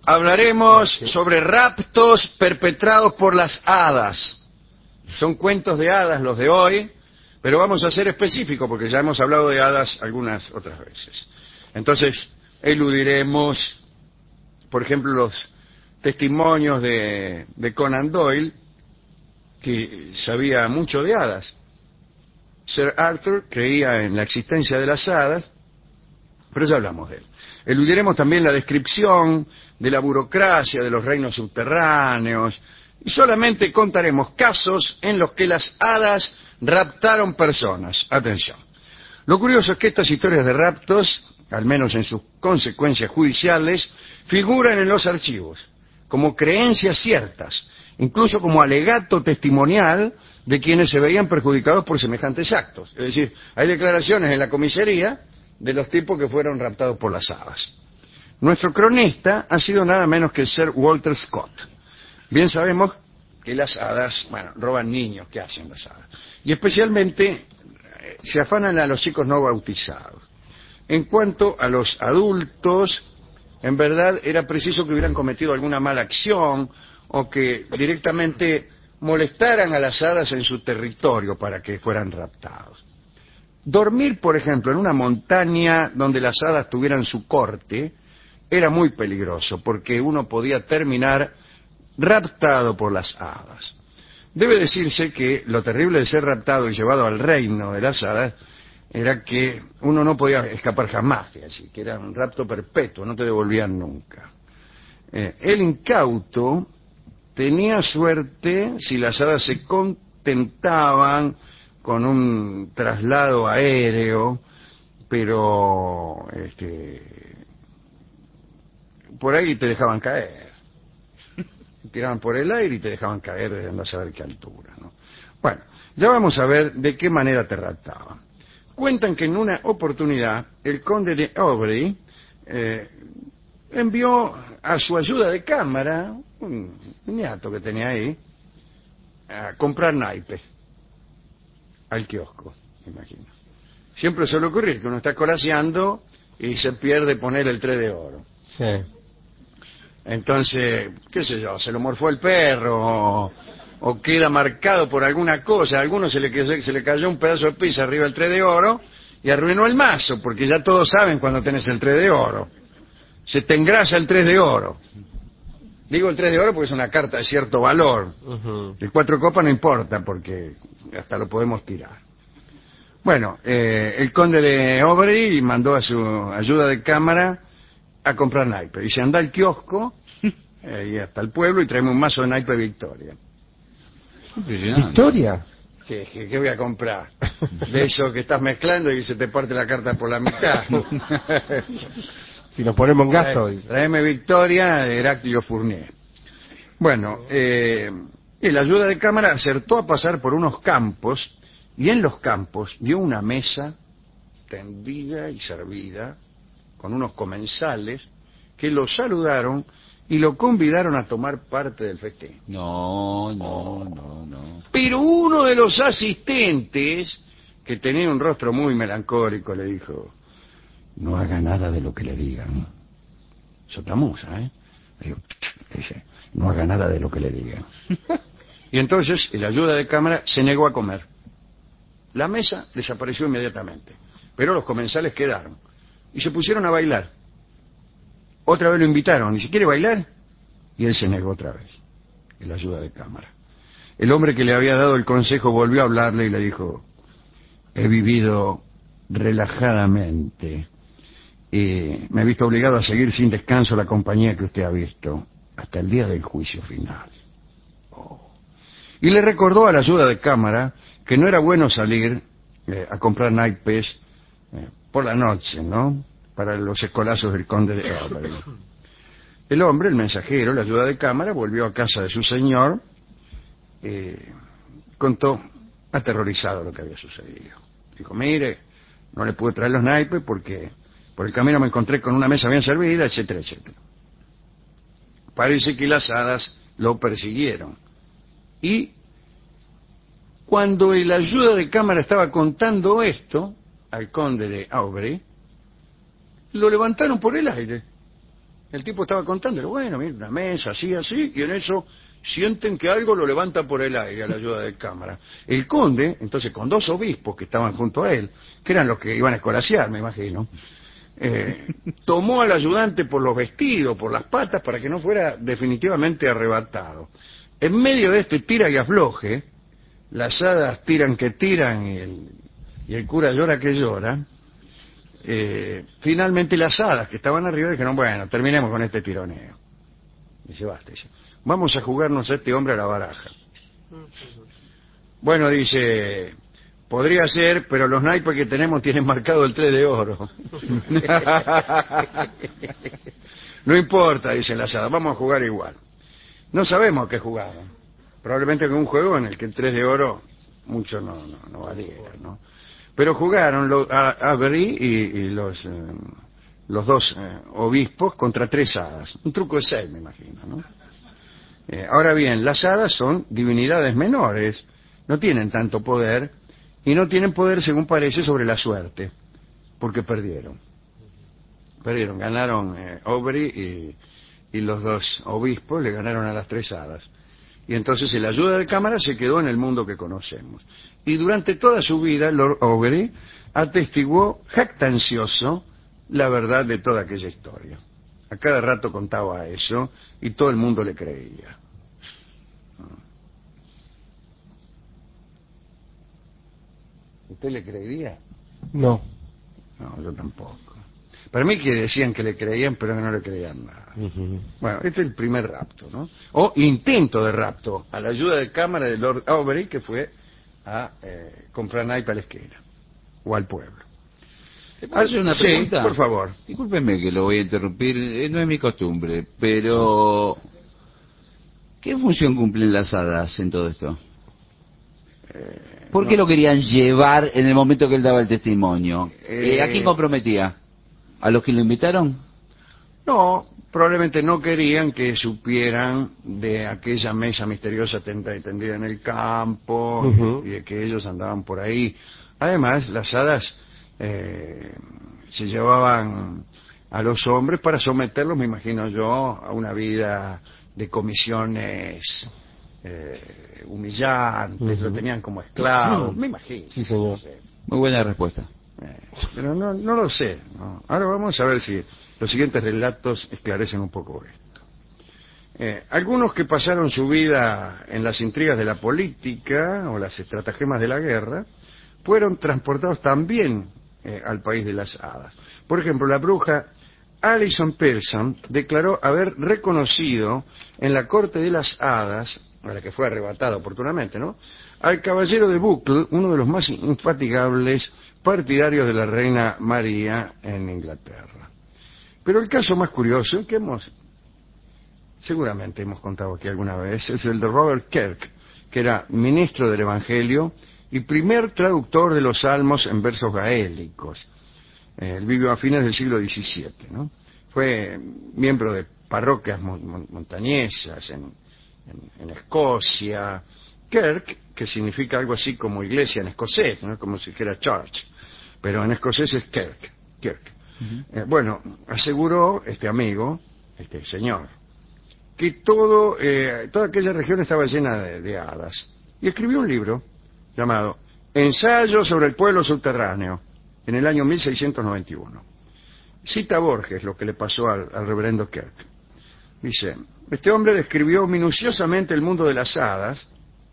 hablaremos sobre raptos perpetrados por las hadas. Son cuentos de hadas los de hoy, pero vamos a ser específicos porque ya hemos hablado de hadas algunas otras veces. Entonces, eludiremos, por ejemplo, los testimonios de Conan Doyle, que sabía mucho de hadas. Sir Arthur creía en la existencia de las hadas, pero ya hablamos de él. Eludiremos también la descripción de la burocracia de los reinos subterráneos y solamente contaremos casos en los que las hadas raptaron personas. Atención. Lo curioso es que estas historias de raptos, al menos en sus consecuencias judiciales, figuran en los archivos como creencias ciertas, incluso como alegato testimonial de quienes se veían perjudicados por semejantes actos. Es decir, hay declaraciones en la comisaría de los tipos que fueron raptados por las hadas. Nuestro cronista ha sido nada menos que Sir Walter Scott. Bien sabemos que las hadas, roban niños. ¿Qué hacen las hadas? Y especialmente se afanan a los chicos no bautizados. En cuanto a los adultos, en verdad era preciso que hubieran cometido alguna mala acción o que directamente molestaran a las hadas en su territorio para que fueran raptados. Dormir, por ejemplo, en una montaña donde las hadas tuvieran su corte era muy peligroso porque uno podía terminar raptado por las hadas. Debe decirse que lo terrible de ser raptado y llevado al reino de las hadas era que uno no podía escapar jamás, así que era un rapto perpetuo, no te devolvían nunca. El incauto tenía suerte si las hadas se contentaban con un traslado aéreo, pero por ahí te dejaban caer. Tiraban por el aire y te dejaban caer desde no saber qué altura, ¿no? Bueno, ya vamos a ver de qué manera te raptaban. Cuentan que en una oportunidad el conde de Aubry envió a su ayuda de cámara, un niato que tenía ahí, a comprar naipes al kiosco, imagino. Siempre suele ocurrir que uno está colaseando y se pierde poner el 3 de oro. Sí. Entonces, qué sé yo, se lo morfó el perro o queda marcado por alguna cosa. A alguno se le cayó un pedazo de pizza arriba del 3 de oro y arruinó el mazo, porque ya todos saben cuando tenés el 3 de oro. Se te engrasa el 3 de oro. Digo el 3 de oro porque es una carta de cierto valor. El 4 copas no importa porque hasta lo podemos tirar. Bueno, el conde de Aubry mandó a su ayuda de cámara a comprar naipes. Dice, anda al kiosco y hasta el pueblo y traeme un mazo de naipe Victoria. ¿Victoria? Sí, ¿qué voy a comprar? De eso que estás mezclando y se te parte la carta por la mitad. Si nos ponemos en gasto. Traeme Victoria de Heráclito Fournier. Bueno, el ayuda de cámara acertó a pasar por unos campos y en los campos vio una mesa tendida y servida con unos comensales que lo saludaron y lo convidaron a tomar parte del festín. No. Pero uno de los asistentes, que tenía un rostro muy melancólico, le dijo, no haga nada de lo que le digan. Sotamusa, ¿eh? Le dice, no haga nada de lo que le digan. Y entonces el ayuda de cámara se negó a comer. La mesa desapareció inmediatamente, pero los comensales quedaron y se pusieron a bailar. Otra vez lo invitaron, dice, ¿quiere bailar? Y él se negó otra vez, el ayuda de cámara. El hombre que le había dado el consejo volvió a hablarle y le dijo, he vivido relajadamente y me he visto obligado a seguir sin descanso la compañía que usted ha visto hasta el día del juicio final. Y le recordó a la ayuda de cámara que no era bueno salir a comprar naipes por la noche, ¿no?, para los escolazos del conde de Aubry. El hombre, el mensajero, la ayuda de cámara, volvió a casa de su señor, contó aterrorizado lo que había sucedido. Dijo, mire, no le pude traer los naipes porque por el camino me encontré con una mesa bien servida, etcétera, etcétera. Parece que las hadas lo persiguieron. Y cuando el ayuda de cámara estaba contando esto al conde de Aubry, lo levantaron por el aire El tipo estaba contando, bueno, mira, una mesa, así, así, y en eso sienten que algo lo levanta por el aire a la ayuda de cámara. El conde, entonces, con 2 obispos que estaban junto a él, que eran los que iban a escolasear, me imagino, tomó al ayudante por los vestidos, por las patas, para que no fuera definitivamente arrebatado. En medio de este tira y afloje, las hadas tiran que tiran y el cura llora que llora, finalmente las hadas que estaban arriba dijeron, bueno, terminemos con este tironeo. Dice, basta, dice, vamos a jugarnos a este hombre a la baraja. Bueno, dice, podría ser, pero los naipes que tenemos tienen marcado el 3 de oro. No importa, dicen las hadas, vamos a jugar igual. No sabemos a qué jugaban. Probablemente con un juego en el que el 3 de oro mucho no valiera, ¿no? Pero jugaron Avery y los 2 obispos contra 3 hadas. Un truco de 6, me imagino, ¿no? Ahora bien, las hadas son divinidades menores, no tienen tanto poder, y no tienen poder, según parece, sobre la suerte, porque perdieron. Ganaron Aubrey y los 2 obispos le ganaron a las 3 hadas. Y entonces el ayuda de cámara se quedó en el mundo que conocemos. Y durante toda su vida, Lord Aubrey atestiguó jactancioso la verdad de toda aquella historia. A cada rato contaba eso y todo el mundo le creía. ¿Usted le creería? No. No, yo tampoco. Para mí que decían que le creían, pero que no le creían nada. Bueno, este es el primer rapto, ¿no? O intento de rapto, a la ayuda de cámara de Lord Aubrey, que fue a comprar naipe a la esquina, o al pueblo. ¿Te puedo hacer una pregunta? Sí, por favor. Discúlpeme que lo voy a interrumpir, no es mi costumbre, pero ¿qué función cumplen las hadas en todo esto? ¿Por qué lo querían llevar en el momento que él daba el testimonio? ¿A quién comprometía? ¿A los que lo invitaron? No, probablemente no querían que supieran de aquella mesa misteriosa tendida en el campo y de que ellos andaban por ahí. Además, las hadas se llevaban a los hombres para someterlos, me imagino yo, a una vida de comisiones humillantes, lo tenían como esclavos, me imagino. Sí, señor. Muy buena respuesta. Pero no lo sé, ¿no? Ahora vamos a ver si los siguientes relatos esclarecen un poco esto. Algunos que pasaron su vida en las intrigas de la política o las estratagemas de la guerra fueron transportados también al país de las hadas. Por ejemplo, la bruja Alison Pearson declaró haber reconocido en la corte de las hadas, a la que fue arrebatada oportunamente, ¿no?, al caballero de Buckle, uno de los más infatigables partidarios de la reina María en Inglaterra. Pero el caso más curioso, que seguramente hemos contado aquí alguna vez, es el de Robert Kirk, que era ministro del Evangelio y primer traductor de los salmos en versos gaélicos. Él vivió a fines del siglo XVII, ¿no? Fue miembro de parroquias montañesas en Escocia. Kirk, que significa algo así como iglesia en escocés, ¿no? Como si dijera church, pero en escocés es Kirk. Bueno, aseguró este amigo, este señor, que toda aquella región estaba llena de hadas, y escribió un libro llamado Ensayo sobre el pueblo subterráneo, en el año 1691. Cita a Borges lo que le pasó al reverendo Kirk. Dice, este hombre describió minuciosamente el mundo de las hadas,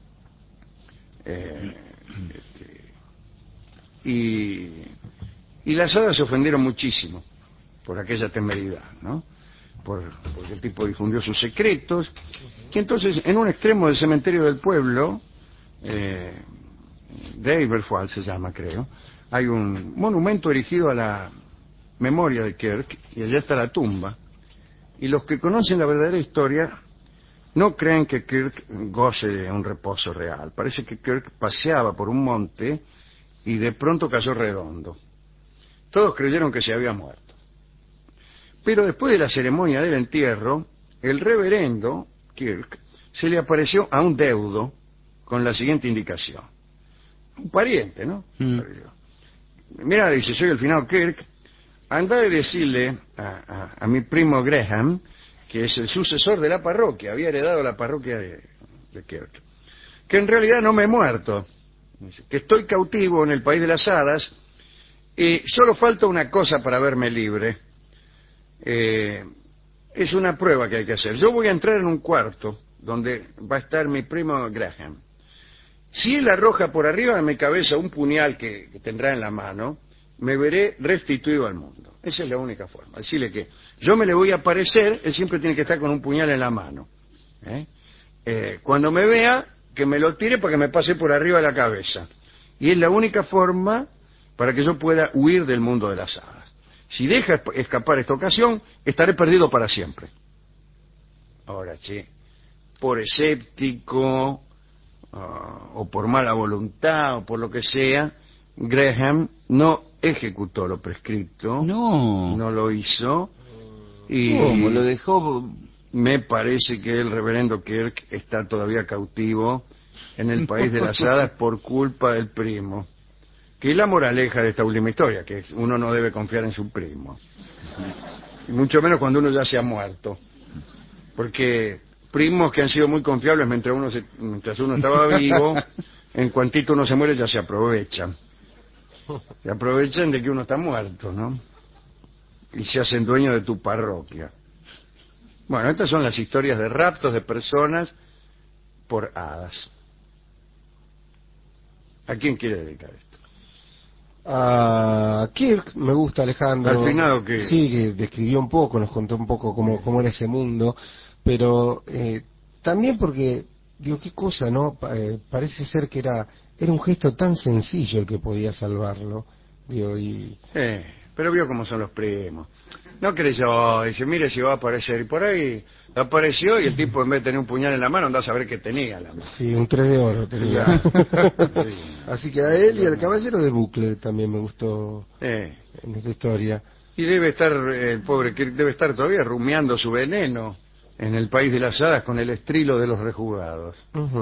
y las hadas se ofendieron muchísimo por aquella temeridad, ¿no? Porque el tipo difundió sus secretos. Y entonces, en un extremo del cementerio del pueblo, de Aberfoyle se llama, creo, hay un monumento erigido a la memoria de Kirk, y allá está la tumba. Y los que conocen la verdadera historia no creen que Kirk goce de un reposo real. Parece que Kirk paseaba por un monte y de pronto cayó redondo. Todos creyeron que se había muerto. Pero después de la ceremonia del entierro, el reverendo Kirk se le apareció a un deudo con la siguiente indicación. Un pariente, ¿no? Mira, dice, soy el finado Kirk. andá y decirle a mi primo Graham, que es el sucesor de la parroquia, había heredado la parroquia de Kirk, que en realidad no me he muerto, que estoy cautivo en el país de las hadas y solo falta una cosa para verme libre. Es una prueba que hay que hacer. Yo voy a entrar en un cuarto donde va a estar mi primo Graham. Si él arroja por arriba de mi cabeza un puñal que tendrá en la mano, me veré restituido al mundo. Esa es la única forma. Decirle que yo me le voy a aparecer, él siempre tiene que estar con un puñal en la mano. Cuando me vea, que me lo tire para que me pase por arriba de la cabeza. Y es la única forma para que yo pueda huir del mundo de las hadas. Si deja escapar esta ocasión, estaré perdido para siempre. Ahora, che, por escéptico, o por mala voluntad, o por lo que sea, Graham no ejecutó lo prescrito. No lo hizo. Y ¿cómo lo dejó? me parece que el reverendo Kirk está todavía cautivo en el país de las hadas por culpa del primo. Que es la moraleja de esta última historia, que uno no debe confiar en su primo. Y mucho menos cuando uno ya se ha muerto. Porque primos que han sido muy confiables mientras uno estaba vivo, en cuantito uno se muere ya se aprovechan. Se aprovechan de que uno está muerto, ¿no? Y se hacen dueños de tu parroquia. Bueno, estas son las historias de raptos de personas por hadas. ¿A quién quiere dedicar esto? A Kirk, me gusta, Alejandro. Al finado que... Sí, que describió un poco, nos contó un poco cómo era ese mundo, pero también porque, digo, qué cosa, ¿no? Parece ser que era un gesto tan sencillo el que podía salvarlo, digo, y... pero vio cómo son los primos. No creyó, dice, mire si va a aparecer. Y por ahí apareció y el tipo en vez de tener un puñal en la mano, andaba a saber qué tenía en la mano. Sí, un 3 de oro tenía. Así que a él y al caballero de bucle también me gustó en esta historia. Y debe estar, el pobre Kirk debe estar todavía rumiando su veneno en el país de las hadas con el estrilo de los rejugados.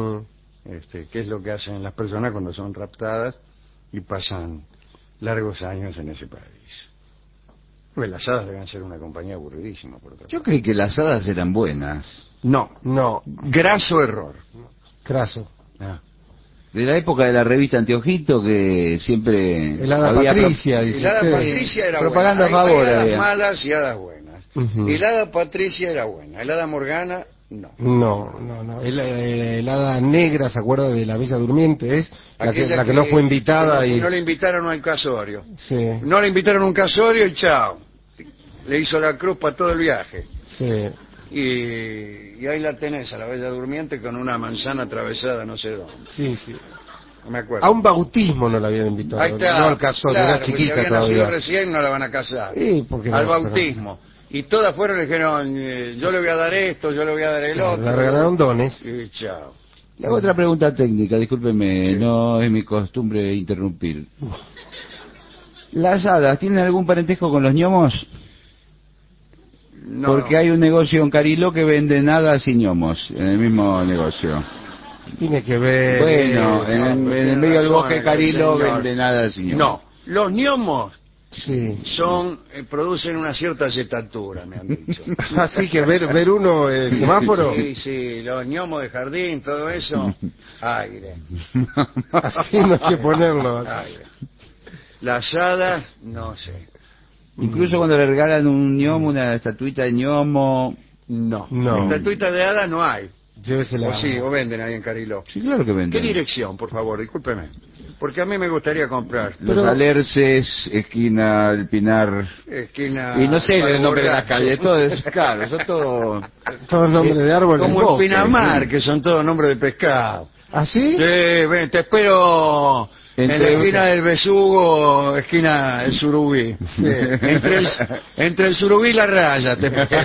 Que es lo que hacen las personas cuando son raptadas y pasan largos años en ese país. Pues las hadas deben ser una compañía aburridísima, por otra Yo parte. creí que las hadas eran buenas. No, graso error. Craso. De la época de la revista Anteojito, que siempre El hada había Patricia, dice El hada usted. Patricia era propaganda buena. a favor Hay hadas había. malas y hadas buenas. El hada Patricia era buena. El hada Morgana, no. No. El hada negra, ¿se acuerda de la Bella Durmiente? Es la que Aquella no fue invitada que y... no le invitaron al casorio. Sí, No le invitaron a un casorio y chao. Le hizo la cruz para todo el viaje. sí. Y ahí la tenés, a la Bella Durmiente con una manzana atravesada no sé dónde. Sí. No me acuerdo. A un bautismo no la habían invitado, Ahí está. no al casorio, Claro, era porque chiquita si había nacido todavía. recién no la van a casar. Sí, ¿por qué no? Al bautismo. Y todas fueron y dijeron, yo le voy a dar esto, yo le voy a dar el Claro, otro. le regalaron dones. Y chao. Le hago otra pregunta técnica, discúlpeme, Sí. no es mi costumbre interrumpir. ¿Las hadas tienen algún parentesco con los ñomos? No, Porque hay un negocio en Cariló que vende hadas y ñomos, en el mismo negocio. Tiene que ver... Bueno, en el tiene medio del razón bosque el Cariló señor. venden hadas y ñomos. No, los gnomos Sí. producen una cierta yetatura, me han dicho. Así que ver uno semáforo, Sí, los gnomos de jardín, todo eso, aire. así no hay que ponerlo. Aire. Las hadas, no sé. Incluso cuando le regalan un ñomo, una estatuita de ñomo... No. No. Estatuita de hadas no hay. Llévesela. O sí, o venden ahí en Cariló. Sí, claro que ¿Qué venden. dirección, por favor? Discúlpeme. Porque a mí me gustaría comprar. Los Pero- Alerces, esquina El Pinar... Esquina... Y no sé el nombre de la Borracho. calle, todo es claro, son todo... Todo el nombre de árboles. Como en bosque, Pinamar, sí. que son todos nombres de pescado. ¿Así? Sí, ven, te espero en la Entre- esquina del Besugo, esquina del Surubí. Sí. Entre el Surubí y la Raya te espero.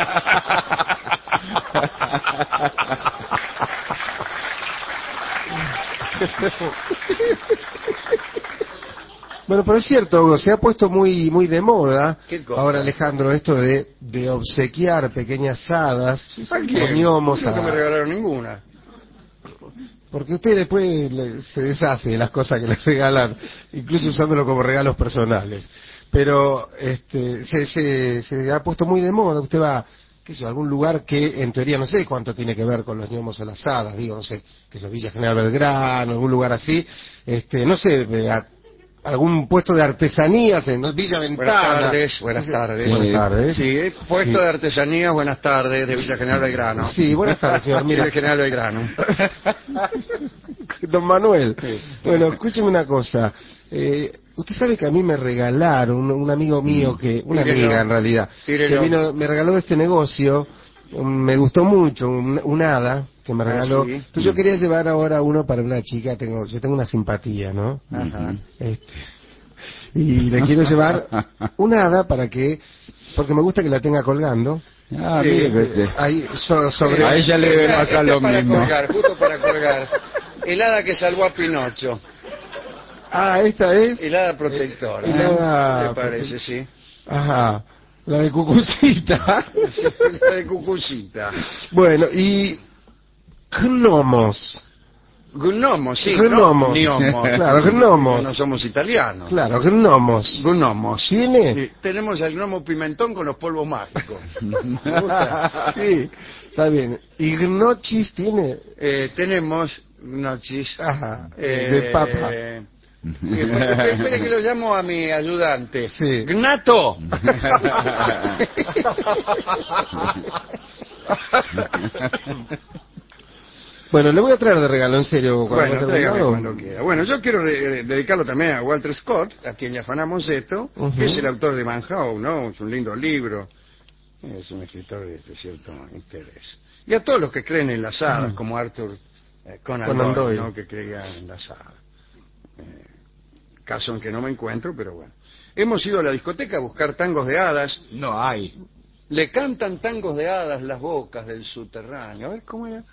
Bueno, pero es cierto, Hugo, se ha puesto muy de moda ¿Qué cosa? ahora, Alejandro, esto de obsequiar pequeñas hadas ¿Para qué? con gnomos No me a... regalaron ninguna. Porque usted después se deshace de las cosas que le regalan, incluso usándolo como regalos personales. Pero se ha puesto muy de moda. Usted va, qué sé yo, a algún lugar que en teoría no sé cuánto tiene que ver con los ñomos o las hadas, digo, no sé, que es Villa General Belgrano, algún lugar así, no sé, algún puesto de artesanías en Villa Ventana. Buenas tardes. Buenas tardes. Sí, puesto Sí. de artesanías, buenas tardes, de Villa General Belgrano. Sí, buenas tardes, señor. Mira, Villa General Belgrano. don Manuel. Sí. Bueno, escúcheme una cosa. Usted sabe que a mí me regalaron, un amigo mío, una Tírelo. amiga en realidad, Tírelo. que me regaló de este negocio, me gustó mucho, un hada que me regaló. sí. Entonces yo quería llevar ahora uno para una chica, yo tengo una simpatía, ¿no? Ajá. Y le quiero llevar un hada porque me gusta que la tenga colgando. Ah, Sí. mire, vete. Ahí, sobre... A ella le debe pasar lo para mismo. colgar, justo para colgar. El hada que salvó a Pinocho. Ah, esta es... El hada protectora. el hada ¿Qué te parece, sí? Ajá, la de Cucucita. La de Cucucita. Bueno, y gnomos. Gnomos, sí. Gnomos. Gnomos. Claro, gnomos. No somos italianos. Claro, gnomos. Gnomos. ¿Tiene? Sí, tenemos al gnomo pimentón con los polvos mágicos. ¿Me gusta? Sí, está bien. ¿Y gnochis tiene? Tenemos gnochis. Ajá, de papa. Espere que lo llamo a mi ayudante. Sí. Gnato. Bueno, le voy a traer de regalo, en serio. Bueno, vaya tráigame regalo. cuando quiera. Bueno, yo quiero dedicarlo también a Walter Scott, a quien le afanamos esto, Ujú. que es el autor de Manhow, ¿no? Es un lindo libro. Es un escritor de cierto interés. Y a todos los que creen en las hadas, como Arthur Conan Conan Doyle, Doyle. ¿no? Que creía en las hadas. Caso en que no me encuentro, pero bueno. Hemos ido a la discoteca a buscar tangos de hadas. No hay. Le cantan tangos de hadas las bocas del subterráneo. A ver cómo era.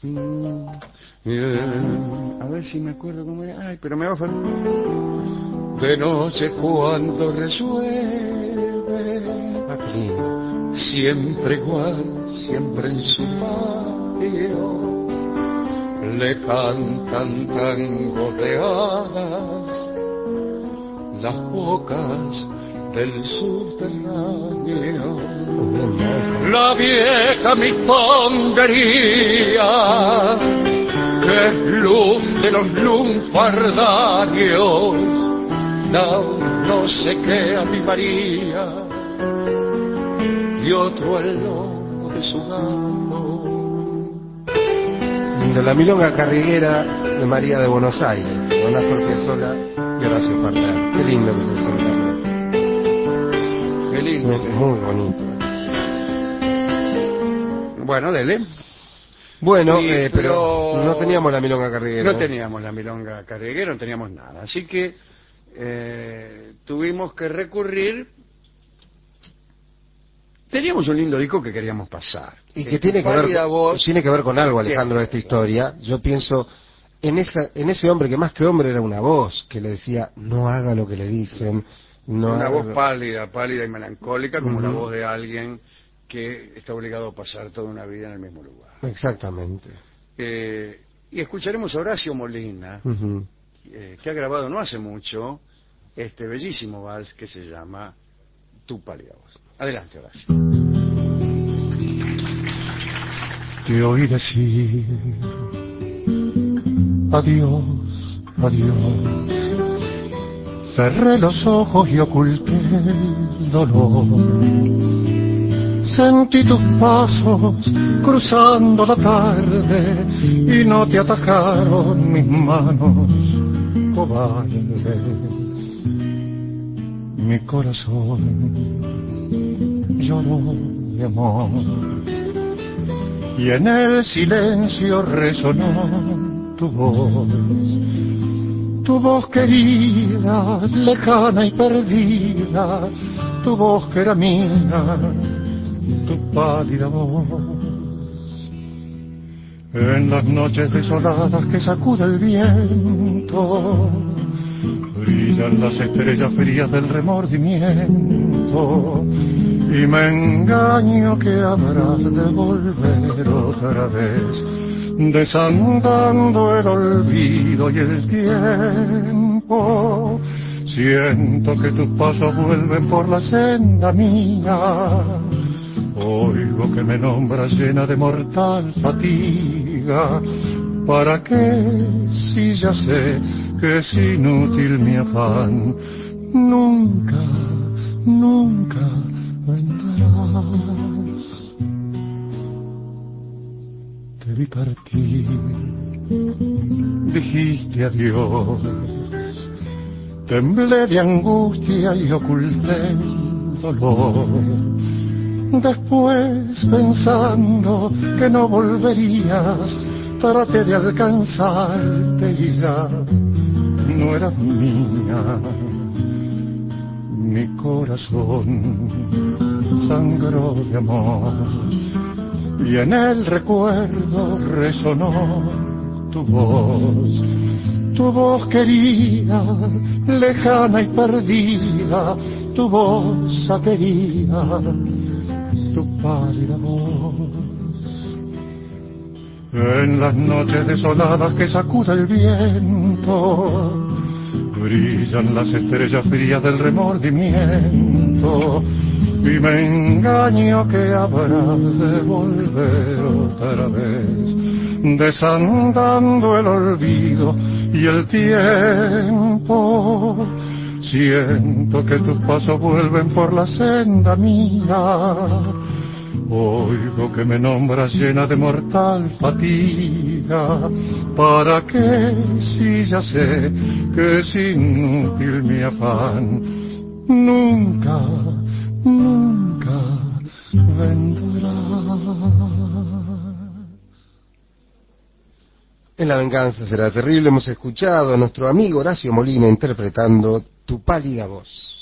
A ver si me acuerdo cómo era. Ay, pero me va a faltar. De noche cuando resuelve, Ah, qué lindo. siempre igual, siempre en su patio, le cantan tangos de hadas las bocas del subterráneo. Muy bien, maestro. La vieja mitondería, que es luz de los lunfardaños, da un no sé qué a mi María y otro al lomo de su gato. De la milonga carriguera de María de Buenos Aires, con Astor Piazzolla y Horacio Farnell. Qué lindo que es eso también. Qué lindo. Es muy bonito. Bueno, dele. Bueno, Sí, pero pero no teníamos la milonga carriguera. No teníamos la milonga carriguera, no teníamos nada. Así que tuvimos que recurrir. Teníamos un lindo disco que queríamos pasar. Y que tiene que Pálida voz. ver con algo, Alejandro, de esta historia. Yo pienso en ese hombre que más que hombre era una voz que le decía, no haga lo que le dicen. No Una haga voz lo-". pálida y melancólica, como la Ujú. voz de alguien que está obligado a pasar toda una vida en el mismo lugar. Exactamente. Y escucharemos a Horacio Molina, Ujú. que ha grabado no hace mucho este bellísimo vals que se llama Tu pálida voz. Adelante, Horacio. Te oí decir adiós, adiós. Cerré los ojos y oculté el dolor. Sentí tus pasos cruzando la tarde y no te atajaron mis manos cobardes. Mi corazón lloró de amor y en el silencio resonó tu voz querida, lejana y perdida, tu voz que era mía, tu pálida voz. En las noches desoladas que sacude el viento, brillan las estrellas frías del remordimiento, y me engaño que habrás de volver otra vez desandando el olvido y el tiempo. Siento que tus pasos vuelven por la senda mía. Oigo que me nombras llena de mortal fatiga. ¿Para qué si ya sé que es inútil mi afán? Nunca, nunca vendrás. Te vi partir, dijiste adiós. Temblé de angustia y oculté el dolor. Después, pensando que no volverías, traté de alcanzarte y ya no eras mía. Mi corazón sangró de amor y en el recuerdo resonó tu voz querida, lejana y perdida, tu voz querida, tu pálida voz. En las noches desoladas que sacude el viento, brillan las estrellas frías del remordimiento, y me engaño que habrás de volver otra vez, desandando el olvido y el tiempo. Siento que tus pasos vuelven por la senda mía. Oigo que me nombras llena de mortal fatiga. ¿Para qué si ya sé que es inútil mi afán? Nunca, nunca vendrás. En La venganza será terrible hemos escuchado a nuestro amigo Horacio Molina interpretando Tu pálida voz.